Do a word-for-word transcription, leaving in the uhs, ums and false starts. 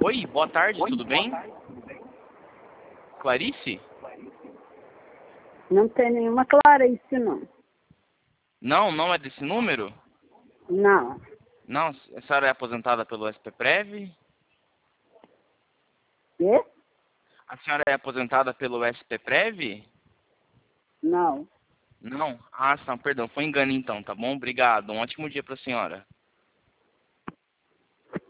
Oi, boa tarde, tudo bem? Clarice? Não tem nenhuma Clarice, não. Não, não é desse número? Não. Não, a senhora é aposentada pelo S P Prev? Quê? A senhora é aposentada pelo S P Prev? Não. Não? Ah, não, perdão, foi engano então, tá bom? Obrigado, um ótimo dia para a senhora.